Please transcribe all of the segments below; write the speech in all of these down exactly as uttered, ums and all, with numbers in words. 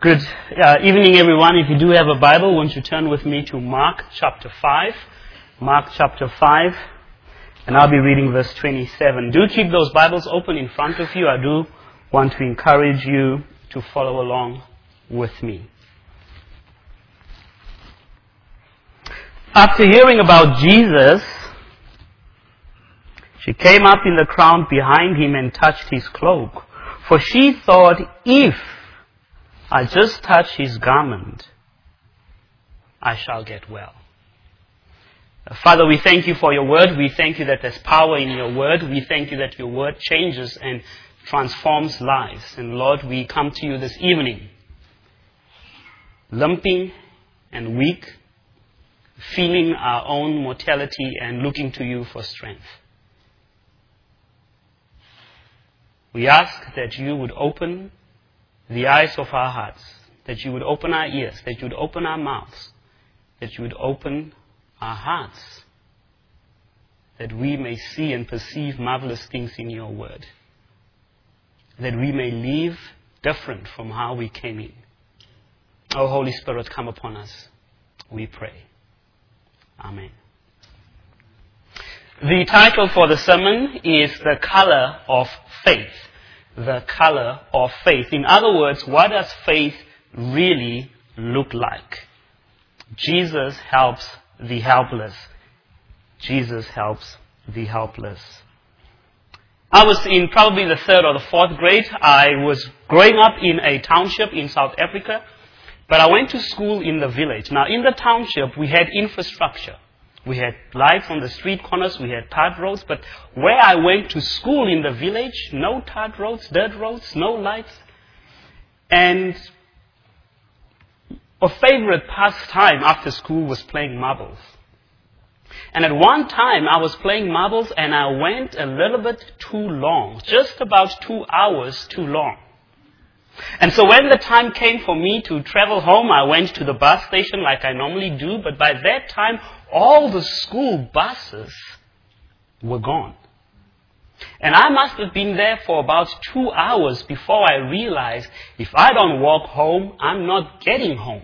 Good uh, evening, everyone. If you do have a Bible, won't you turn with me to Mark chapter five. Mark chapter five, and I'll be reading verse twenty-seven. Do keep those Bibles open in front of you. I do want to encourage you to follow along with me. After hearing about Jesus, she came up in the crowd behind him and touched his cloak. For she thought, if I just touch his garment, I shall get well. Father, we thank you for your word. We thank you that there's power in your word. We thank you that your word changes and transforms lives. And Lord, we come to you this evening, limping and weak, feeling our own mortality and looking to you for strength. We ask that you would open the eyes of our hearts, that you would open our ears, that you would open our mouths, that you would open our hearts, that we may see and perceive marvelous things in your word, that we may live different from how we came in. Oh, Holy Spirit, come upon us, we pray. Amen. The title for the sermon is The Color of Faith. The color of faith. In other words, what does faith really look like? Jesus helps the helpless. Jesus helps the helpless. I was in probably the third or the fourth grade. I was growing up in a township in South Africa, but I went to school in the village. Now, in the township, we had infrastructure. We had lights on the street corners, we had tarred roads, but where I went to school in the village, no tarred roads, dirt roads, no lights. And a favorite pastime after school was playing marbles. And at one time I was playing marbles and I went a little bit too long, just about two hours too long. And so when the time came for me to travel home, I went to the bus station like I normally do, but by that time, all the school buses were gone. And I must have been there for about two hours before I realized if I don't walk home, I'm not getting home.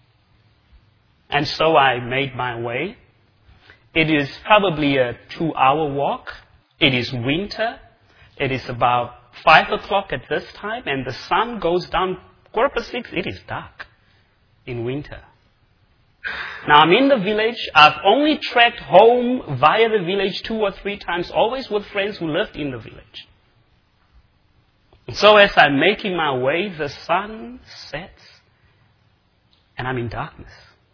And so I made my way. It is probably a two-hour walk. It is winter. It is about five o'clock at this time, and the sun goes down quarter past six. It is dark in winter. Now, I'm in the village. I've only trekked home via the village two or three times, always with friends who lived in the village. And so as I'm making my way, the sun sets, and I'm in darkness.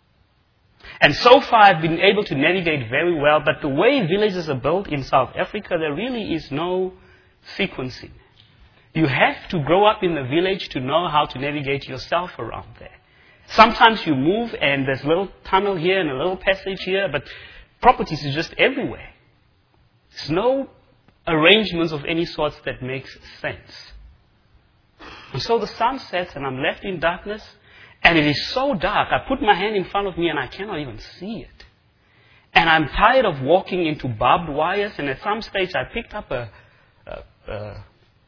And so far, I've been able to navigate very well, but the way villages are built in South Africa, there really is no sequencing. You have to grow up in the village to know how to navigate yourself around there. Sometimes you move and there's a little tunnel here and a little passage here, but properties are just everywhere. There's no arrangements of any sorts that makes sense. And so the sun sets and I'm left in darkness, and it is so dark, I put my hand in front of me and I cannot even see it. And I'm tired of walking into barbed wires, and at some stage I picked up a, a, a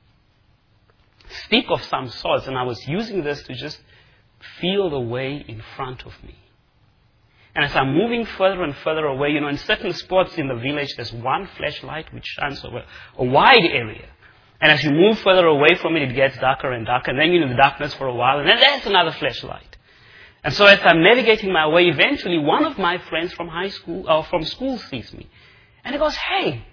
stick of some sort, and I was using this to just feel the way in front of me. And as I'm moving further and further away, you know, in certain spots in the village, there's one flashlight which shines over a wide area. And as you move further away from it, it gets darker and darker, and then you're in the darkness for a while, and then there's another flashlight. And so as I'm navigating my way, eventually one of my friends from high school, or from school sees me. And he goes, "Hey,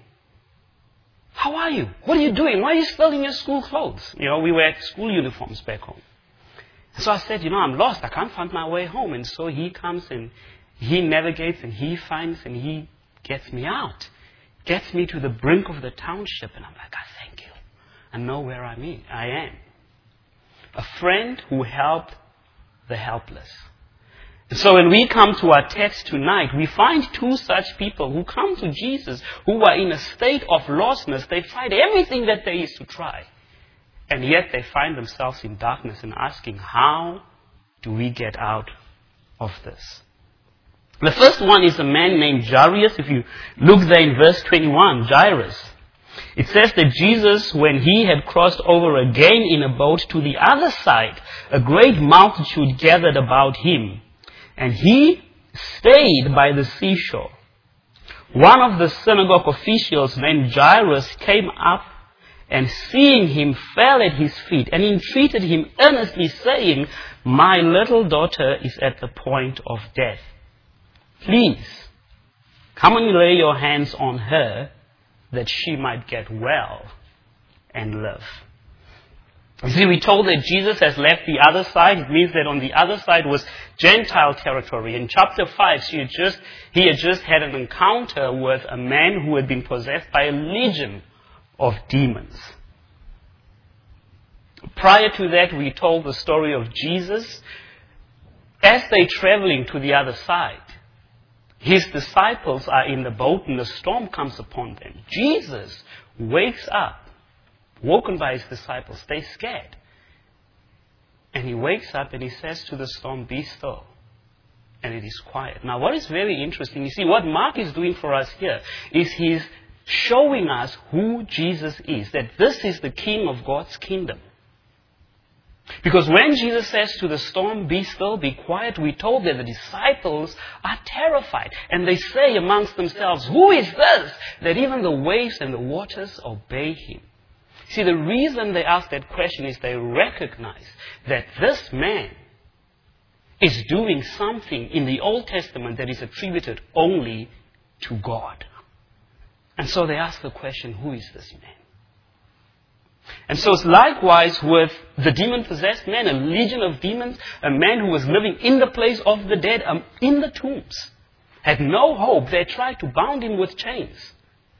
how are you? What are you doing? Why are you still in your school clothes?" You know, we wear school uniforms back home. So I said, you know, I'm lost. I can't find my way home. And so he comes and he navigates and he finds and he gets me out. Gets me to the brink of the township. And I'm like, "God, thank you. I know where I'm in. I am." A friend who helped the helpless. And so when we come to our text tonight, we find two such people who come to Jesus, who are in a state of lostness. They tried everything that there is to try. And yet they find themselves in darkness and asking, how do we get out of this? The first one is a man named Jairus. If you look there in verse twenty-one, Jairus. It says that Jesus, when he had crossed over again in a boat to the other side, a great multitude gathered about him, and he stayed by the seashore. One of the synagogue officials named Jairus came up, and seeing him fell at his feet and entreated him earnestly, saying, "My little daughter is at the point of death. Please, come and lay your hands on her, that she might get well and live." You see, we're told that Jesus has left the other side. It means that on the other side was Gentile territory. In chapter five, he had just, he had just had an encounter with a man who had been possessed by a legion of demons. Prior to that, we told the story of Jesus. As they're traveling to the other side, his disciples are in the boat and the storm comes upon them. Jesus wakes up, woken by his disciples. They're scared. And he wakes up and he says to the storm, "Be still." And it is quiet. Now, what is very interesting, you see, what Mark is doing for us here is he's showing us who Jesus is, that this is the King of God's kingdom. Because when Jesus says to the storm, "Be still, be quiet," we're told that the disciples are terrified. And they say amongst themselves, "Who is this, that even the waves and the waters obey him?" See, the reason they ask that question is they recognize that this man is doing something in the Old Testament that is attributed only to God. And so they ask the question, who is this man? And so it's likewise with the demon-possessed man, a legion of demons, a man who was living in the place of the dead, um, in the tombs, had no hope. They tried to bound him with chains.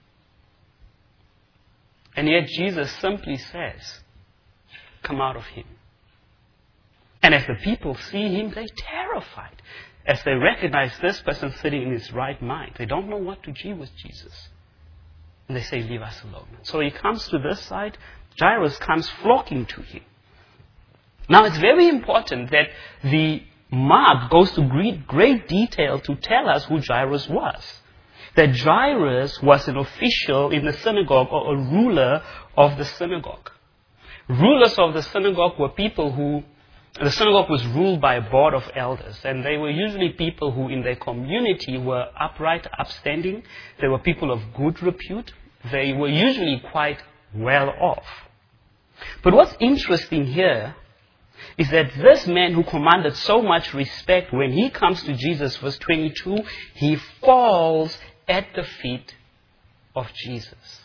And yet Jesus simply says, "Come out of him." And as the people see him, they're terrified. As they recognize this person sitting in his right mind. They don't know what to do with Jesus. And they say, "Leave us alone." So he comes to this side. Jairus comes flocking to him. Now it's very important that the Mark goes to great, great detail to tell us who Jairus was. That Jairus was an official in the synagogue, or a ruler of the synagogue. Rulers of the synagogue were people who, the synagogue was ruled by a board of elders, and they were usually people who in their community were upright, upstanding. They were people of good repute. They were usually quite well off. But what's interesting here is that this man who commanded so much respect, when he comes to Jesus, verse twenty-two, he falls at the feet of Jesus.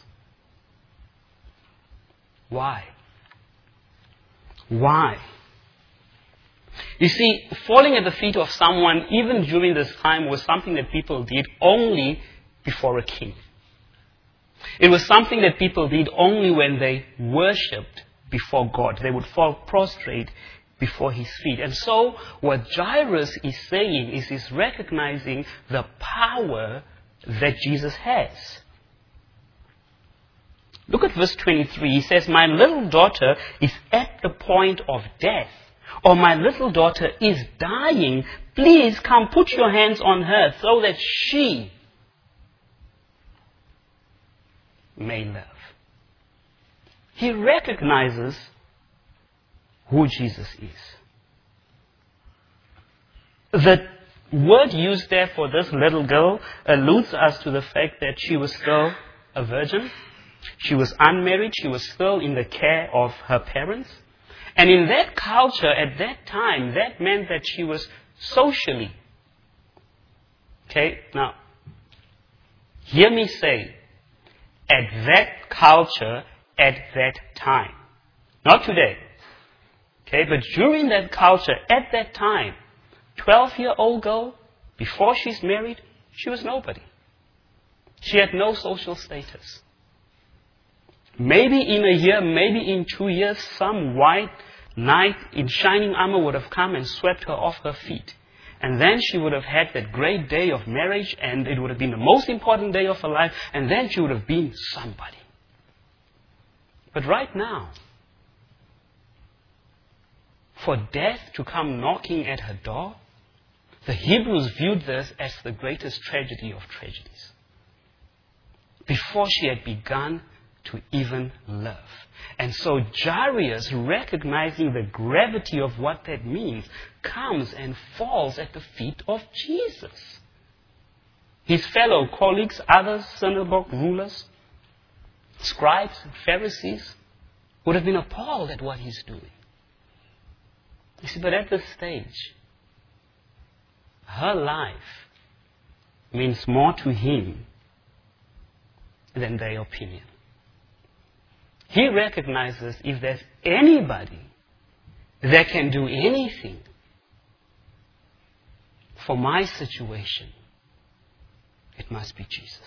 Why? Why? You see, falling at the feet of someone, even during this time, was something that people did only before a king. It was something that people did only when they worshipped before God. They would fall prostrate before his feet. And so what Jairus is saying is he's recognizing the power that Jesus has. Look at verse twenty-three. He says, "My little daughter is at the point of death," or "My little daughter is dying. Please come put your hands on her so that she may live." He recognizes who Jesus is. The word used there for this little girl alludes us to the fact that she was still a virgin. She was unmarried. She was still in the care of her parents. And in that culture, at that time, that meant that she was socially. Okay, now, hear me say, at that culture, at that time. Not today. Okay, but during that culture, at that time, twelve-year-old girl, before she's married, she was nobody. She had no social status. Maybe in a year, maybe in two years, some white knight in shining armor would have come and swept her off her feet. And then she would have had that great day of marriage, and it would have been the most important day of her life, and then she would have been somebody. But right now, for death to come knocking at her door, the Hebrews viewed this as the greatest tragedy of tragedies. Before she had begun to even live. And so Jairus, recognizing the gravity of what that means, comes and falls at the feet of Jesus. His fellow colleagues, other synagogue rulers, scribes, Pharisees, would have been appalled at what he's doing. You see, but at this stage, her life means more to him than their opinion. He recognizes if there's anybody that can do anything for my situation, it must be Jesus.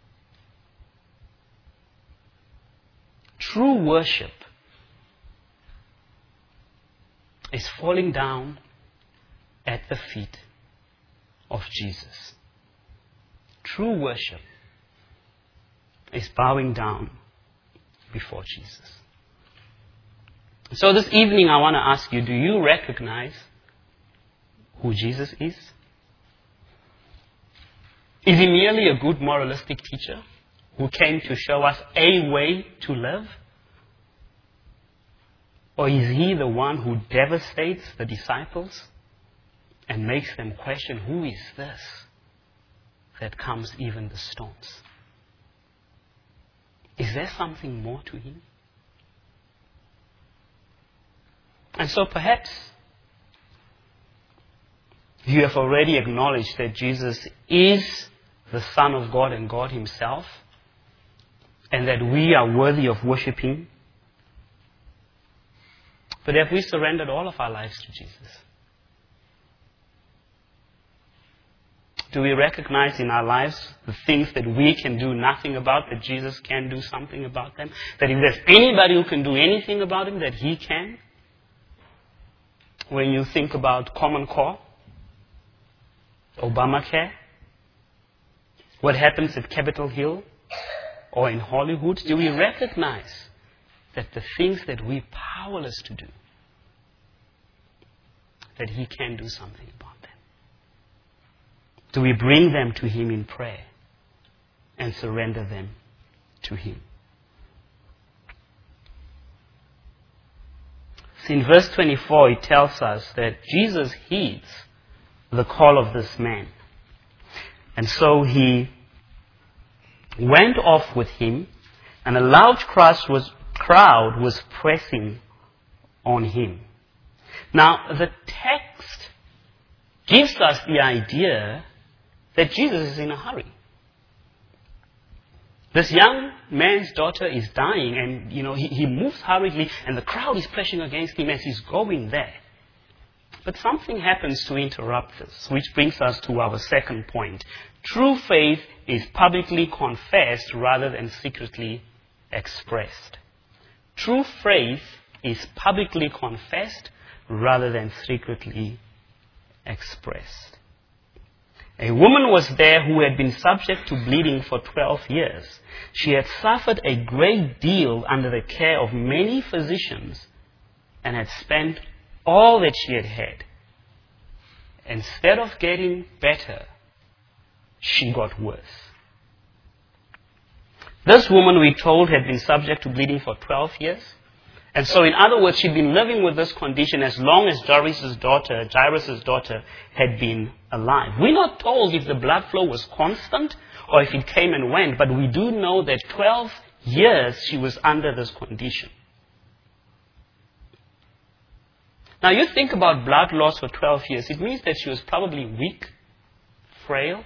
True worship is falling down at the feet of Jesus. True worship is bowing down before Jesus. So this evening I want to ask you, do you recognize who Jesus is? Is he merely a good moralistic teacher who came to show us a way to live? Or is he the one who devastates the disciples and makes them question, who is this that calms even the storms? Is there something more to him? And so perhaps you have already acknowledged that Jesus is the Son of God and God himself, and that we are worthy of worshipping. But have we surrendered all of our lives to Jesus? Do we recognize in our lives the things that we can do nothing about, that Jesus can do something about them? That if there's anybody who can do anything about him, that he can? When you think about Common Core, Obamacare, what happens at Capitol Hill or in Hollywood, do we recognize that the things that we're powerless to do, that he can do something about them? Do we bring them to him in prayer and surrender them to him? See, in verse twenty-four, it tells us that Jesus heeds the call of this man. And so he went off with him, and a large crowd was, crowd was pressing on him. Now, the text gives us the idea that Jesus is in a hurry. This young man's daughter is dying, and you know he, he moves hurriedly, and the crowd is pressing against him as he's going there. But something happens to interrupt this, which brings us to our second point. True faith is publicly confessed rather than secretly expressed. True faith is publicly confessed rather than secretly expressed. A woman was there who had been subject to bleeding for twelve years. She had suffered a great deal under the care of many physicians and had spent all that she had had. Instead of getting better, she got worse. This woman, we told, had been subject to bleeding for twelve years. And so, in other words, she'd been living with this condition as long as Jairus' daughter, Jairus' daughter had been alive. We're not told if the blood flow was constant or if it came and went, but we do know that twelve years she was under this condition. Now, you think about blood loss for twelve years. It means that she was probably weak, frail.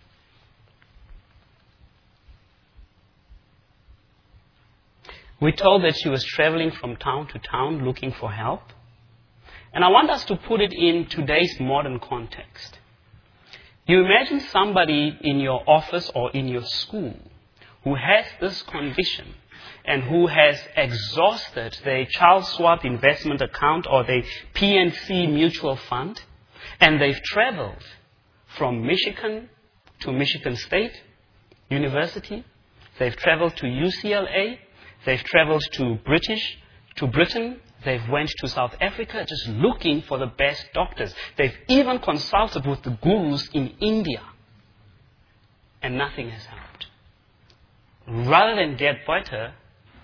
We're told that she was traveling from town to town looking for help. And I want us to put it in today's modern context. You imagine somebody in your office or in your school who has this condition and who has exhausted their child swap investment account or their P N C mutual fund, and they've traveled from Michigan to Michigan State University. They've traveled to U C L A. They've traveled to British, to Britain. They've went to South Africa just looking for the best doctors. They've even consulted with the gurus in India. And nothing has helped. Rather than get better,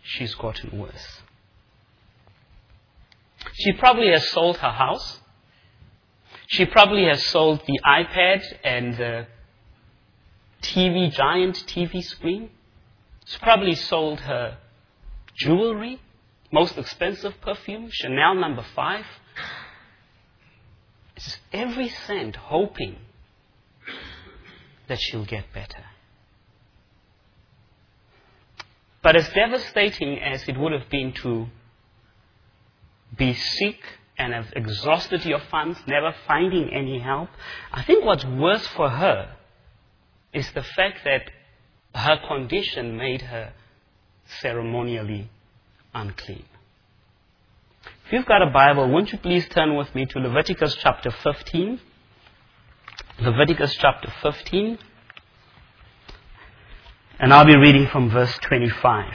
she's gotten worse. She probably has sold her house. She probably has sold the iPad and the T V, giant T V screen. She probably sold her jewelry, most expensive perfume, Chanel number five. It's just every cent hoping that she'll get better. But as devastating as it would have been to be sick and have exhausted your funds, never finding any help, I think what's worse for her is the fact that her condition made her ceremonially unclean. If you've got a Bible, won't you please turn with me to Leviticus chapter fifteen? Leviticus chapter fifteen. And I'll be reading from verse twenty-five.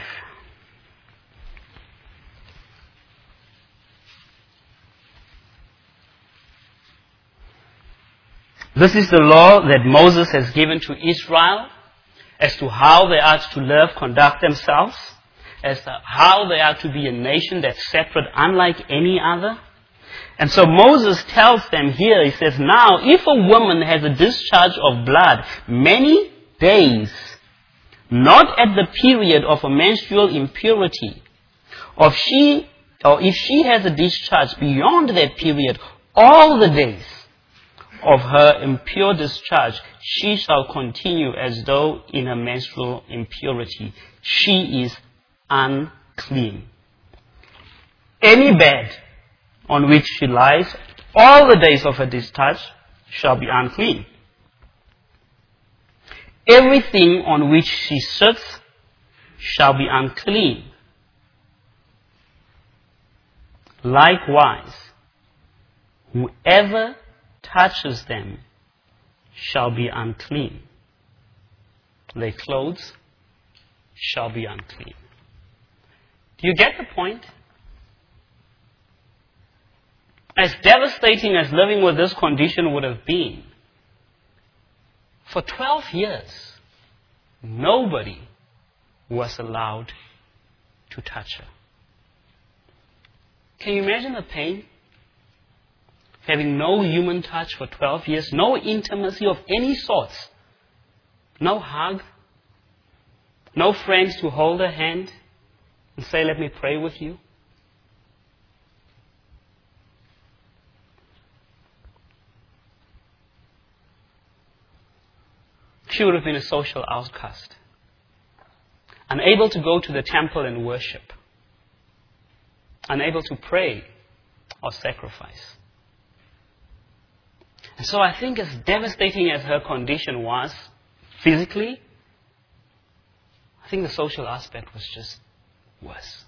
This is the law that Moses has given to Israel as to how they are to live, conduct themselves, as to how they are to be a nation that's separate, unlike any other. And so Moses tells them here, he says, now, if a woman has a discharge of blood many days, not at the period of a menstrual impurity, or if she, or if she has a discharge beyond that period, all the days of her impure discharge, she shall continue as though in a menstrual impurity. She is unclean. Any bed on which she lies, all the days of her discharge shall be unclean. Everything on which she sits shall be unclean. Likewise, whoever touches them shall be unclean. Their clothes shall be unclean. Do you get the point? As devastating as living with this condition would have been, for twelve years, nobody was allowed to touch her. Can you imagine the pain? Having no human touch for twelve years, no intimacy of any sorts, no hug, no friends to hold her hand and say, let me pray with you. She would have been a social outcast, unable to go to the temple and worship, unable to pray or sacrifice. And so I think as devastating as her condition was physically, I think the social aspect was just worse.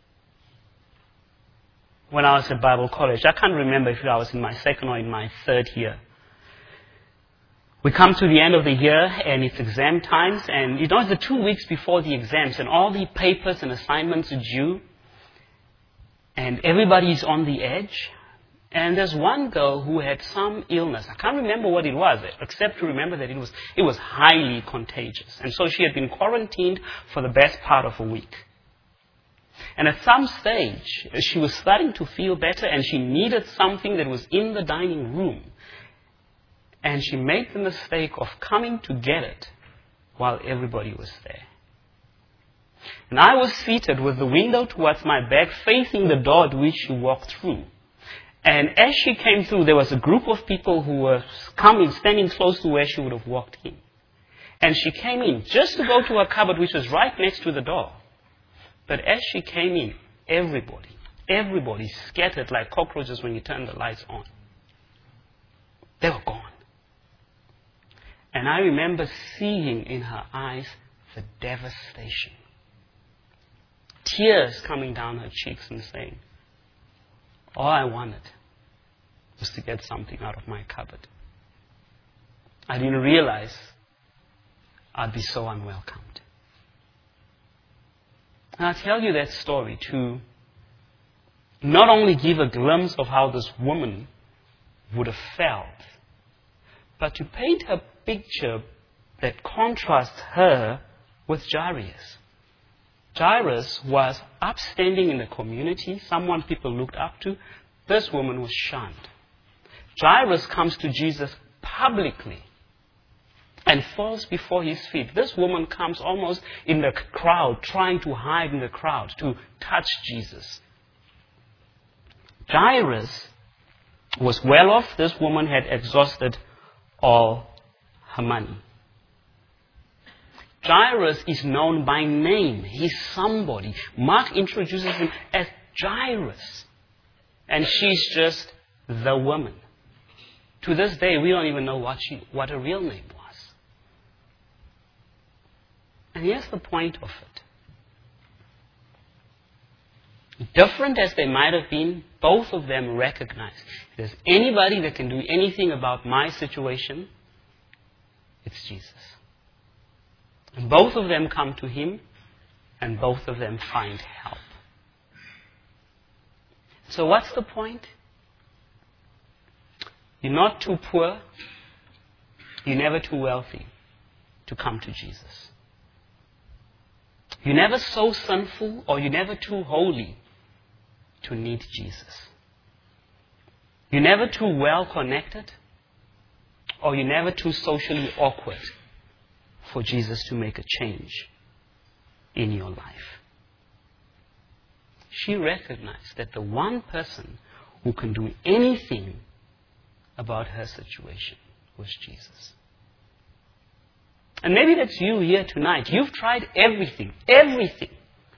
When I was at Bible college, I can't remember if I was in my second or in my third year. We come to the end of the year and it's exam times, and you know it's the two weeks before the exams and all the papers and assignments are due and everybody's on the edge. And there's one girl who had some illness. I can't remember what it was, except to remember that it was it was highly contagious. And so she had been quarantined for the best part of a week. And at some stage, she was starting to feel better and she needed something that was in the dining room. And she made the mistake of coming to get it while everybody was there. And I was seated with the window towards my back, facing the door to which she walked through. And as she came through, there was a group of people who were coming, standing close to where she would have walked in. And she came in just to go to her cupboard, which was right next to the door. But as she came in, everybody, everybody scattered like cockroaches when you turn the lights on. They were gone. And I remember seeing in her eyes the devastation. Tears coming down her cheeks and saying, all I wanted was to get something out of my cupboard. I didn't realize I'd be so unwelcomed. And I tell you that story to not only give a glimpse of how this woman would have felt, but to paint a picture that contrasts her with Jairus. Jairus was upstanding in the community, someone people looked up to. This woman was shunned. Jairus comes to Jesus publicly and falls before his feet. This woman comes almost in the crowd, trying to hide in the crowd, to touch Jesus. Jairus was well off. This woman had exhausted all her money. Jairus is known by name. He's somebody. Mark introduces him as Jairus. And she's just the woman. To this day, we don't even know what she, what her real name was. And here's the point of it. Different as they might have been, both of them recognized, if there's anybody that can do anything about my situation, it's Jesus. And both of them come to him, and both of them find help. So what's the point? You're not too poor, you're never too wealthy to come to Jesus. You're never so sinful, or you're never too holy to need Jesus. You're never too well connected, or you're never too socially awkward for Jesus to make a change in your life. She recognized that the one person who can do anything about her situation was Jesus. And maybe that's you here tonight. You've tried everything, everything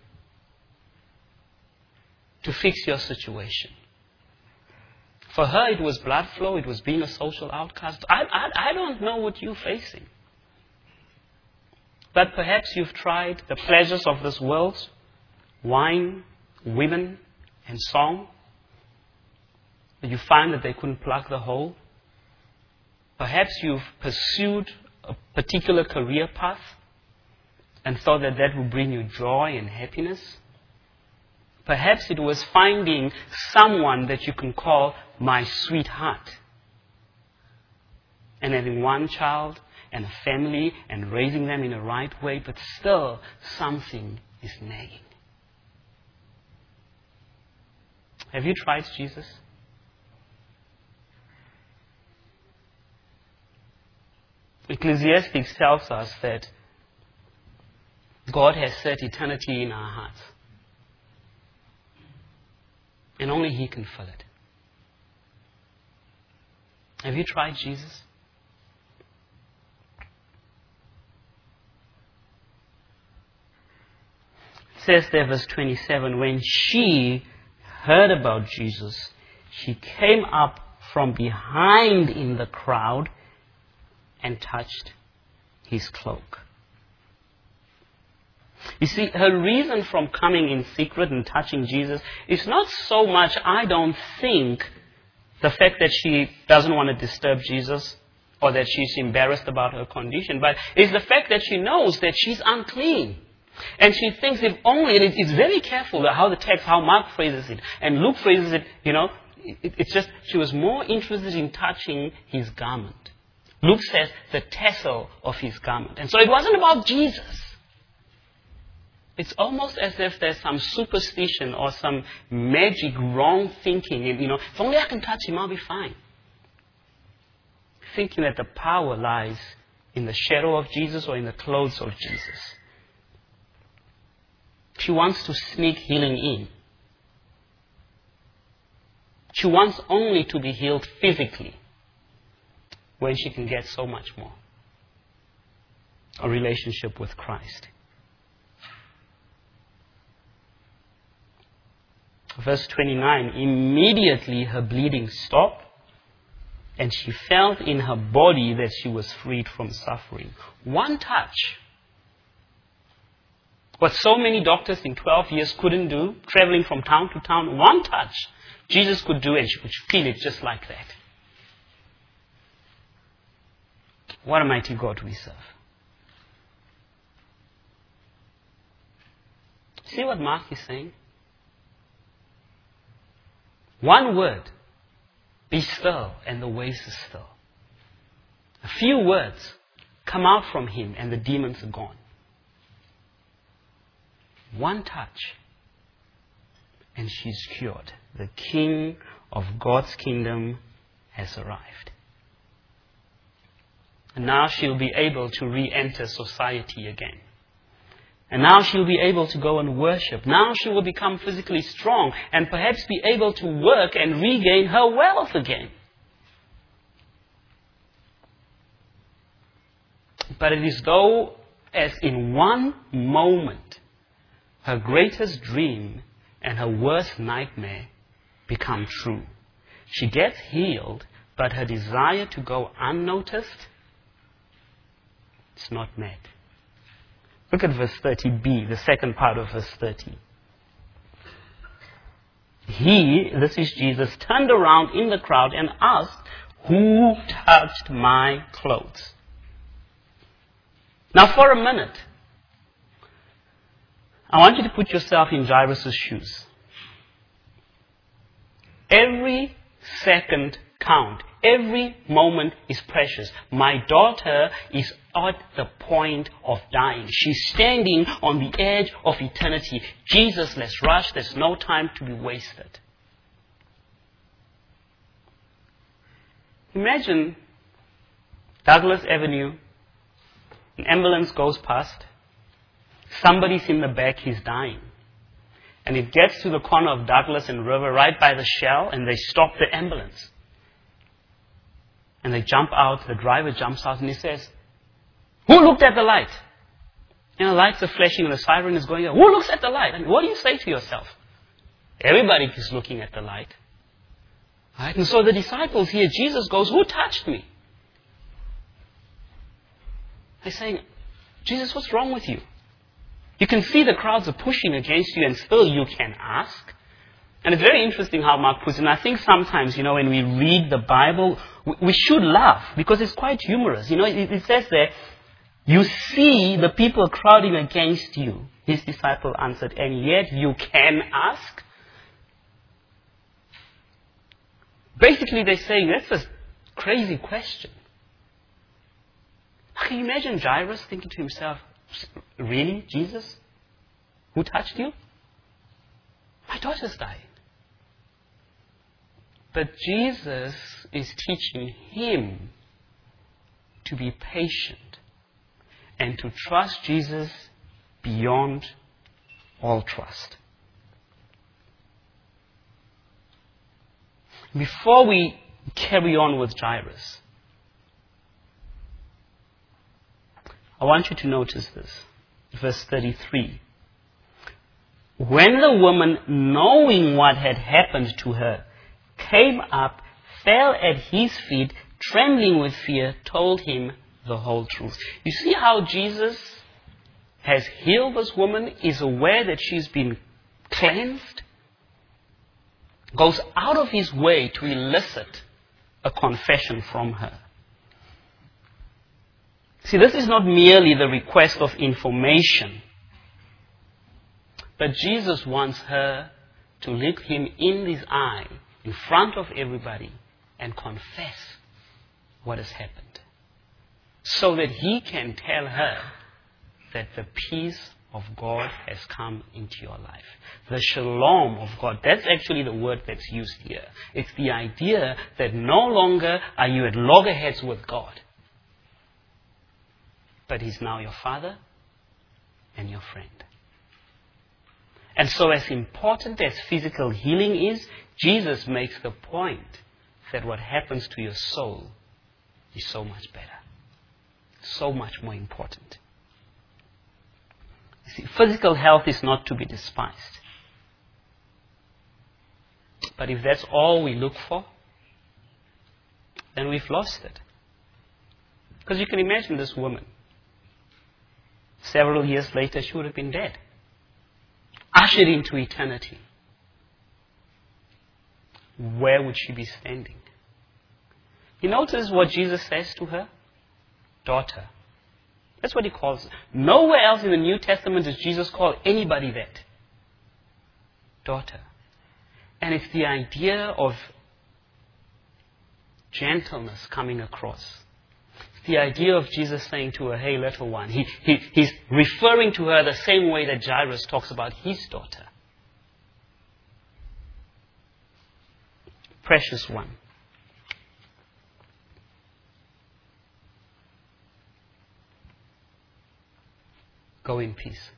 to fix your situation. For her, it was blood flow. It was being a social outcast. I, I, I don't know what you're facing. But perhaps you've tried the pleasures of this world, wine, women, and song. But you find that they couldn't plug the hole. Perhaps you've pursued a particular career path and thought that that would bring you joy and happiness. Perhaps it was finding someone that you can call my sweetheart. And having one child and a family and raising them in the right way, but still something is nagging. Have you tried Jesus? Ecclesiastes tells us that God has set eternity in our hearts. And only He can fill it. Have you tried Jesus? It says there, verse twenty-seven, when she heard about Jesus, she came up from behind in the crowd and touched His cloak. You see, her reason from coming in secret and touching Jesus is not so much, I don't think, the fact that she doesn't want to disturb Jesus or that she's embarrassed about her condition, but it's the fact that she knows that she's unclean. And she thinks if only, and it's very careful how the text, how Mark phrases it, and Luke phrases it, you know, it, it's just, she was more interested in touching His garment. Luke says the tassel of His garment. And so it wasn't about Jesus. It's almost as if there's some superstition or some magic wrong thinking. And, you know, if only I can touch Him, I'll be fine. Thinking that the power lies in the shadow of Jesus or in the clothes of Jesus. She wants to sneak healing in. She wants only to be healed physically when she can get so much more. A relationship with Christ. Verse twenty-nine, immediately her bleeding stopped and she felt in her body that she was freed from suffering. One touch. What so many doctors in twelve years couldn't do, traveling from town to town, one touch, Jesus could do, and she could feel it just like that. What a mighty God we serve. See what Mark is saying? One word, be still, and the waves are still. A few words come out from him, and the demons are gone. One touch. And she's cured. The King of God's kingdom has arrived. And now she'll be able to re-enter society again. And now she'll be able to go and worship. Now she will become physically strong and perhaps be able to work and regain her wealth again. But it is though as in one moment her greatest dream and her worst nightmare become true. She gets healed, but her desire to go unnoticed is not met. Look at verse thirty b, the second part of verse thirty. He, this is Jesus, turned around in the crowd and asked, "Who touched my clothes?" Now for a minute, I want you to put yourself in Jairus' shoes. Every second count. Every moment is precious. My daughter is at the point of dying. She's standing on the edge of eternity. Jesus, let's rush. There's no time to be wasted. Imagine Douglas Avenue. An ambulance goes past. Somebody's in the back. He's dying. And it gets to the corner of Douglas and River, right by the Shell, and they stop the ambulance. And they jump out, the driver jumps out and he says, "Who looked at the light?" You know, lights are flashing and the siren is going, "Who looks at the light?" I mean, what do you say to yourself? Everybody is looking at the light. Right? And so the disciples here, Jesus goes, "Who touched me?" They're saying, "Jesus, what's wrong with you? You can see the crowds are pushing against you and still you can ask." And it's very interesting how Mark puts it. And I think sometimes, you know, when we read the Bible, we, we should laugh because it's quite humorous. You know, it, it says there, "You see the people crowding against you." His disciple answered, "And yet you can ask?" Basically, they're saying, that's a crazy question. Can you imagine Jairus thinking to himself, "Really, Jesus? Who touched you? My daughter's dying." But Jesus is teaching him to be patient and to trust Jesus beyond all trust. Before we carry on with Jairus, I want you to notice this. Verse thirty-three. When the woman, knowing what had happened to her, came up, fell at his feet, trembling with fear, told him the whole truth. You see how Jesus has healed this woman, is aware that she's been cleansed, goes out of his way to elicit a confession from her. See, this is not merely the request of information, but Jesus wants her to look him in his eye, in front of everybody, and confess what has happened, so that he can tell her that the peace of God has come into your life. The shalom of God, that's actually the word that's used here. It's the idea that no longer are you at loggerheads with God, but he's now your Father and your friend. And so as important as physical healing is, Jesus makes the point that what happens to your soul is so much better, so much more important. You see, physical health is not to be despised. But if that's all we look for, then we've lost it. Because you can imagine this woman. Several years later, she would have been dead, ushered into eternity. Where would she be standing? You notice what Jesus says to her? Daughter. That's what he calls her. Nowhere else in the New Testament does Jesus call anybody that. Daughter. And it's the idea of gentleness coming across. It's the idea of Jesus saying to her, hey, little one. He, he, he's referring to her the same way that Jairus talks about his daughter. Precious one. Go in peace.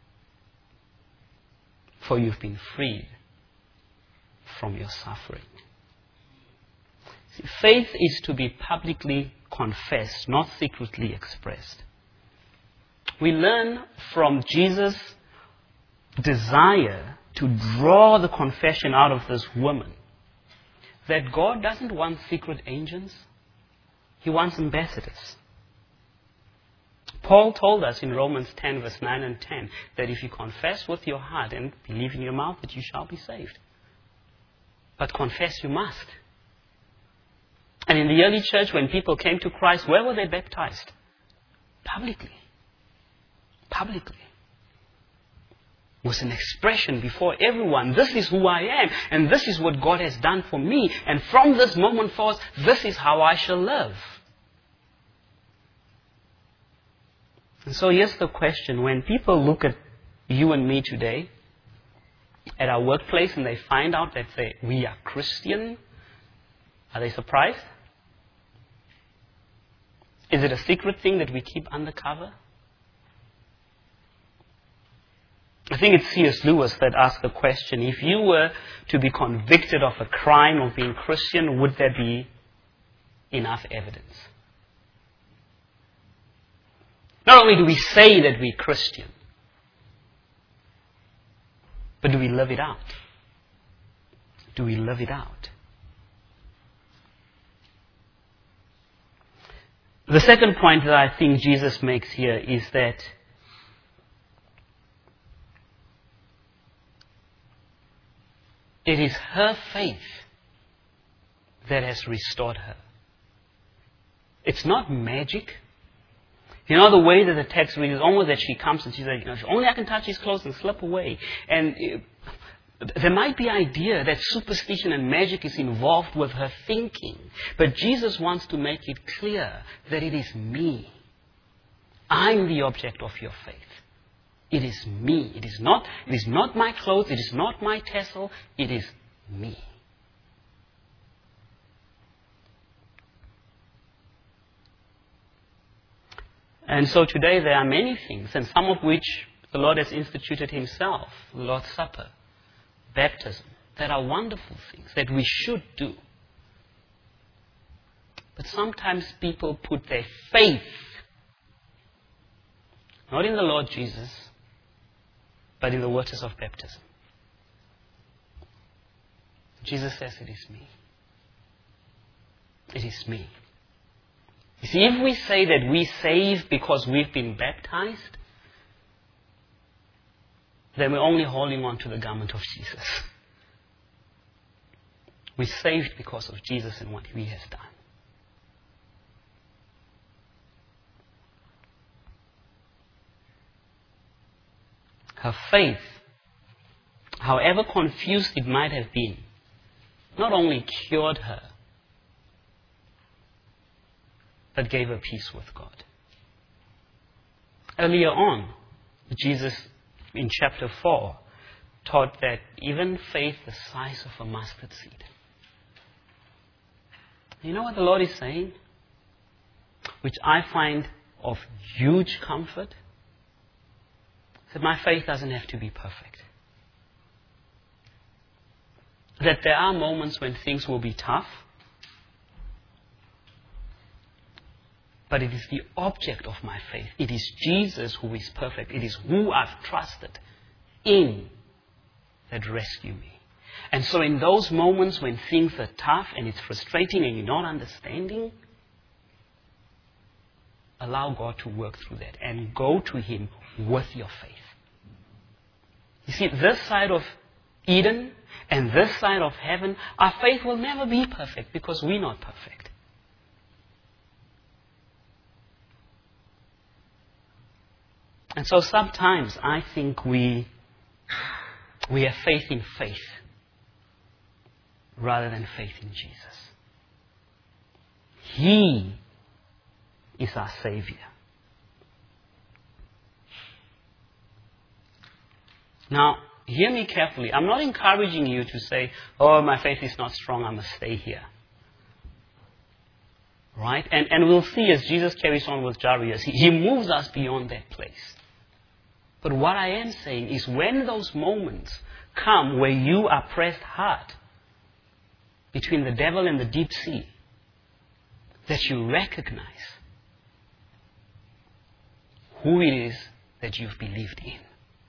For you've been freed from your suffering. See, faith is to be publicly confessed, not secretly expressed. We learn from Jesus' desire to draw the confession out of this woman that God doesn't want secret agents. He wants ambassadors. Paul told us in Romans ten, verse nine and ten, that if you confess with your heart and believe in your mouth, that you shall be saved. But confess you must. And in the early church, when people came to Christ, where were they baptized? Publicly. Publicly. It was an expression before everyone. This is who I am, and this is what God has done for me. And from this moment forth, this is how I shall live. And so here's the question. When people look at you and me today, at our workplace, and they find out that they, we are Christian, are they surprised? Is it a secret thing that we keep undercover? I think it's C S Lewis that asked the question, if you were to be convicted of a crime of being Christian, would there be enough evidence? Not only do we say that we're Christian, but do we live it out? Do we live it out? The second point that I think Jesus makes here is that it is her faith that has restored her. It's not magic. You know, the way that the text reads is almost that she comes and she's like, you know, if only I can touch his clothes and slip away. And it, there might be idea that superstition and magic is involved with her thinking. But Jesus wants to make it clear that it is me. I'm the object of your faith. It is me. It is not, it is not my clothes. It is not my tassel. It is me. And so today there are many things, and some of which the Lord has instituted himself, the Lord's Supper, baptism, that are wonderful things that we should do. But sometimes people put their faith not in the Lord Jesus, but in the waters of baptism. Jesus says, it is me. It is me. You see, if we say that we save because we've been baptized, then we're only holding on to the garment of Jesus. We're saved because of Jesus and what he has done. Her faith, however confused it might have been, not only cured her, but gave her peace with God. Earlier on, Jesus in chapter four taught that even faith the size of a mustard seed. You know what the Lord is saying? Which I find of huge comfort? That my faith doesn't have to be perfect. That there are moments when things will be tough, but it is the object of my faith. It is Jesus who is perfect. It is who I've trusted in that rescue me. And so in those moments when things are tough and it's frustrating and you're not understanding, allow God to work through that and go to him with your faith. You see, this side of Eden and this side of heaven, our faith will never be perfect because we're not perfect. And so sometimes I think we, we have faith in faith rather than faith in Jesus. He is our Savior. Now, hear me carefully. I'm not encouraging you to say, oh, my faith is not strong, I must stay here. Right? And, and we'll see as Jesus carries on with Jairus, he, he moves us beyond that place. But what I am saying is when those moments come where you are pressed hard between the devil and the deep sea, that you recognize who it is that you've believed in.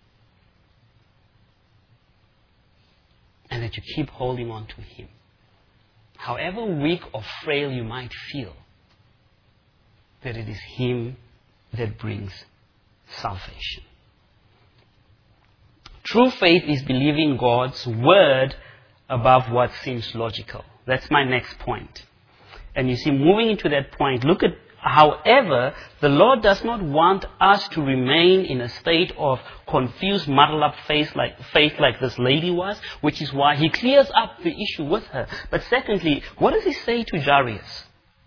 And that you keep holding on to Him. However weak or frail you might feel, that it is Him that brings salvation. True faith is believing God's word above what seems logical. That's my next point. And you see, moving into that point, look at, however, the Lord does not want us to remain in a state of confused, muddled up faith like, faith like this lady was, which is why He clears up the issue with her. But secondly, what does He say to Jairus?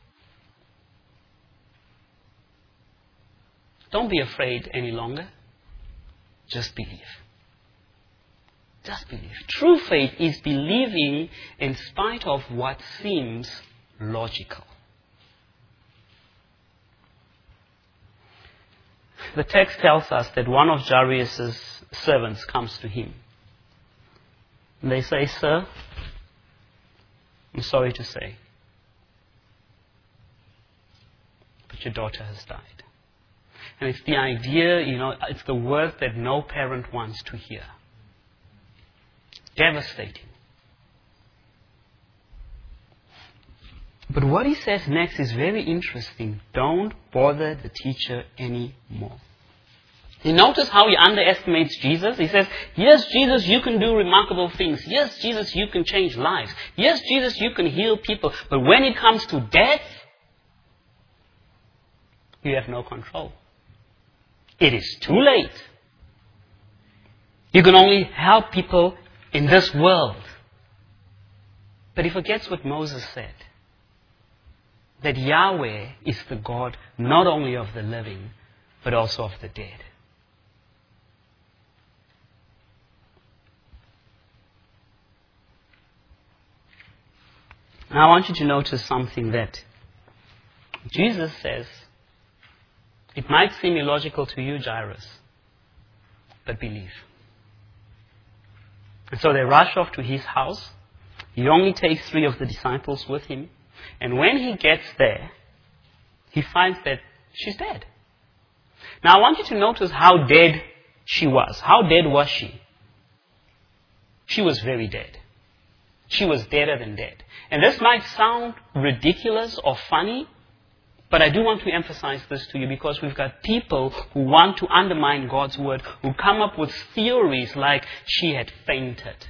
Don't be afraid any longer. Just believe. Just believe. True faith is believing in spite of what seems logical. The text tells us that one of Jairus' servants comes to him. And they say, Sir, I'm sorry to say, but your daughter has died. And it's the idea, you know, it's the word that no parent wants to hear. Devastating. But what he says next is very interesting. Don't bother the teacher anymore. You notice how he underestimates Jesus? He says, yes, Jesus, you can do remarkable things. Yes, Jesus, you can change lives. Yes, Jesus, you can heal people. But when it comes to death, you have no control. It is too late. You can only help people in this world. But he forgets what Moses said. That Yahweh is the God not only of the living, but also of the dead. Now I want you to notice something that Jesus says, it might seem illogical to you, Jairus, but believe. And so they rush off to his house. He only takes three of the disciples with him. And when he gets there, he finds that she's dead. Now I want you to notice how dead she was. How dead was she? She was very dead. She was deader than dead. And this might sound ridiculous or funny, but I do want to emphasize this to you because we've got people who want to undermine God's word, who come up with theories like she had fainted.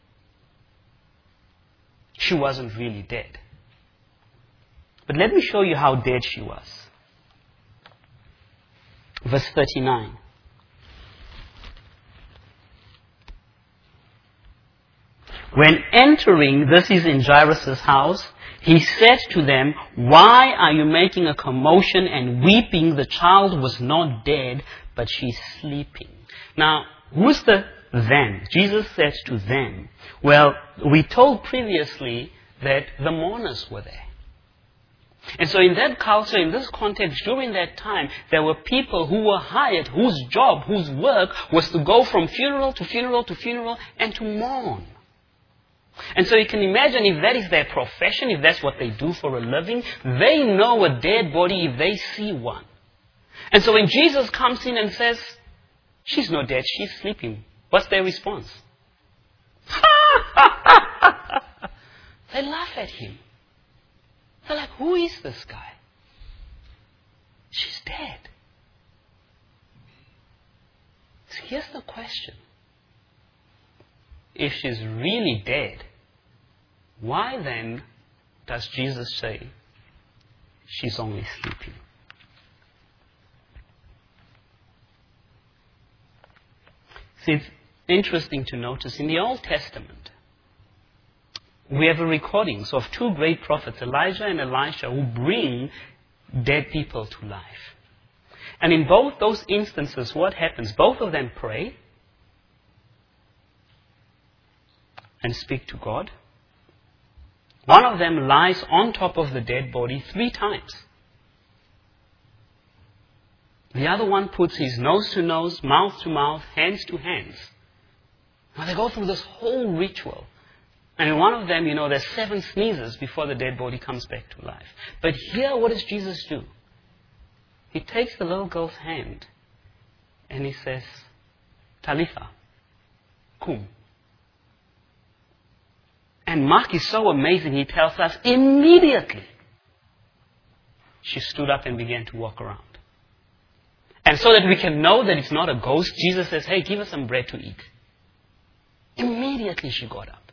She wasn't really dead. But let me show you how dead she was. Verse thirty-nine. When entering, this is in Jairus' house, he said to them, why are you making a commotion and weeping? The child was not dead, but she's sleeping. Now, who's the them? Jesus said to them. Well, we told previously that the mourners were there. And so in that culture, in this context, during that time, there were people who were hired, whose job, whose work was to go from funeral to funeral to funeral and to mourn. And so you can imagine if that is their profession, if that's what they do for a living, they know a dead body if they see one. And so when Jesus comes in and says, she's not dead, she's sleeping, what's their response? They laugh at him. They're like, who is this guy? She's dead. So here's the question. If she's really dead, why then does Jesus say she's only sleeping? See, it's interesting to notice in the Old Testament, we have recordings of two great prophets, Elijah and Elisha, who bring dead people to life. And in both those instances, what happens? Both of them pray and speak to God. One of them lies on top of the dead body three times. The other one puts his nose to nose, mouth to mouth, hands to hands. Now they go through this whole ritual. And in one of them, you know, there's seven sneezes before the dead body comes back to life. But here, what does Jesus do? He takes the little girl's hand and he says, Talitha, cum. And Mark is so amazing, he tells us immediately she stood up and began to walk around. And so that we can know that it's not a ghost, Jesus says, hey, give us some bread to eat. Immediately she got up.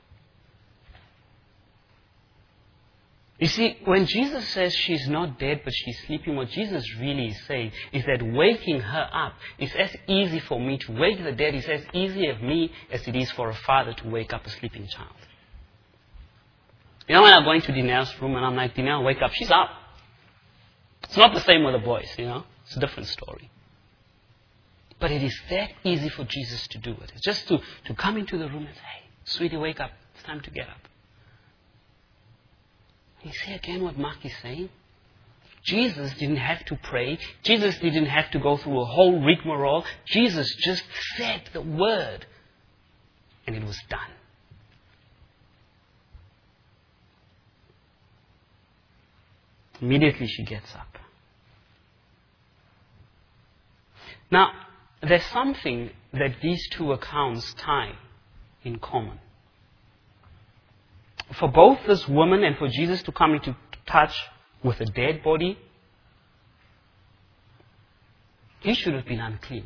You see, when Jesus says she's not dead but she's sleeping, what Jesus really is saying is that waking her up is as easy for me to wake the dead, is as easy of me as it is for a father to wake up a sleeping child. You know, when I'm going to Dinel's room and I'm like, Dinel, wake up, she's up. It's not the same with the boys, you know. It's a different story. But it is that easy for Jesus to do it. It's just to, to come into the room and say, hey, sweetie, wake up. It's time to get up. You see again what Mark is saying? Jesus didn't have to pray. Jesus didn't have to go through a whole rigmarole. Jesus just said the word and it was done. Immediately she gets up. Now, there's something that these two accounts tie in common. For both this woman and for Jesus to come into touch with a dead body, he should have been unclean.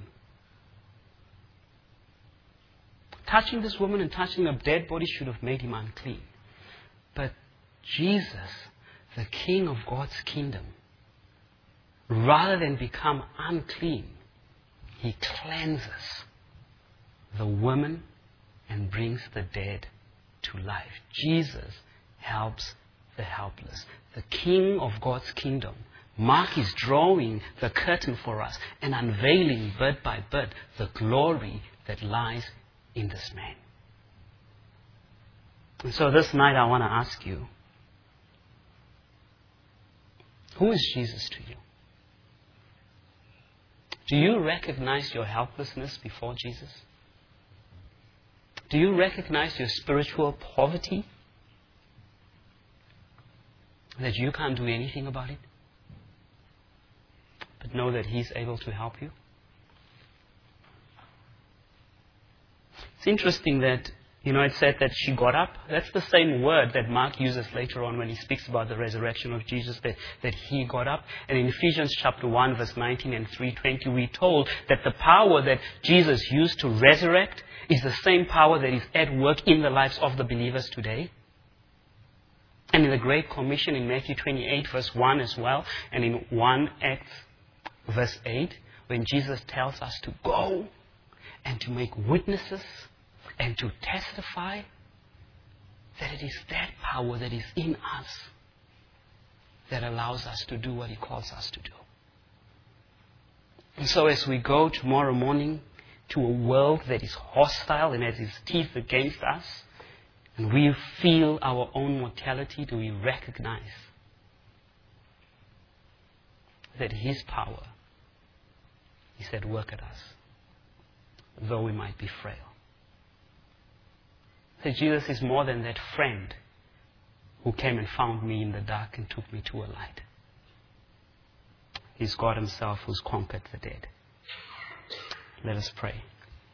Touching this woman and touching a dead body should have made him unclean. But Jesus, the King of God's kingdom, rather than become unclean, he cleanses the woman and brings the dead to life. Jesus helps the helpless. The King of God's kingdom. Mark is drawing the curtain for us and unveiling bit by bit the glory that lies in this man. And so this night I want to ask you, who is Jesus to you? Do you recognize your helplessness before Jesus? Do you recognize your spiritual poverty? That you can't do anything about it? But know that He's able to help you? It's interesting that, you know, it said that she got up. That's the same word that Mark uses later on when he speaks about the resurrection of Jesus, that, that he got up. And in Ephesians chapter one, verse nineteen and three twenty, we're told that the power that Jesus used to resurrect is the same power that is at work in the lives of the believers today. And in the Great Commission in Matthew twenty-eight, verse one as well, and in First Acts, verse eight, when Jesus tells us to go and to make witnesses and to testify, that it is that power that is in us that allows us to do what He calls us to do. And so as we go tomorrow morning to a world that is hostile and has its teeth against us, and we feel our own mortality, do we recognize that His power is at work at us, though we might be frail? That Jesus is more than that friend who came and found me in the dark and took me to a light. He's God Himself who's conquered the dead. Let us pray.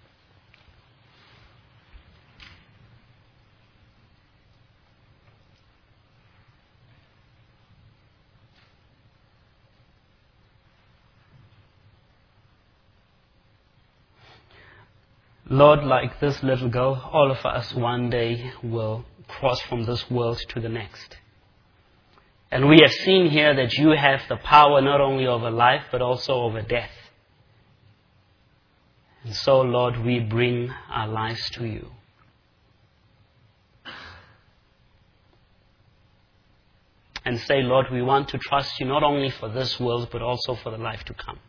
Lord, like this little girl, all of us one day will cross from this world to the next. And we have seen here that you have the power not only over life, but also over death. And so, Lord, we bring our lives to you. and say, Lord, we want to trust you not only for this world, but also for the life to come.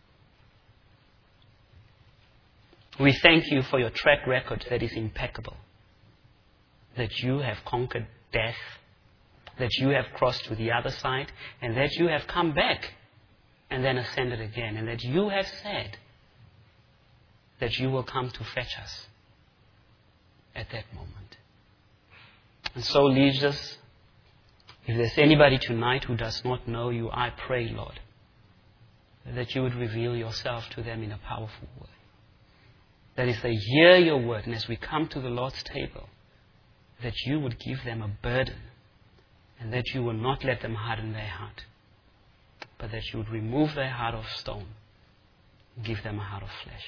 We thank you for your track record that is impeccable, that you have conquered death, that you have crossed to the other side, and that you have come back and then ascended again, and that you have said that you will come to fetch us at that moment. And so, leaders, if there's anybody tonight who does not know you, I pray, Lord, that you would reveal yourself to them in a powerful way. That as they hear your word, and as we come to the Lord's table, that you would give them a burden, and that you will not let them harden their heart, but that you would remove their heart of stone and give them a heart of flesh.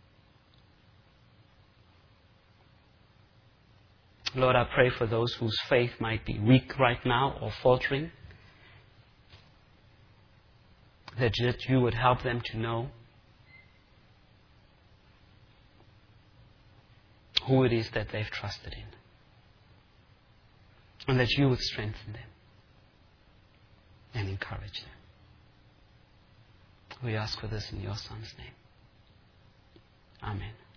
Lord, I pray for those whose faith might be weak right now or faltering, that you would help them to know who it is that they've trusted in, and that you would strengthen them and encourage them. We ask for this in your Son's name. Amen.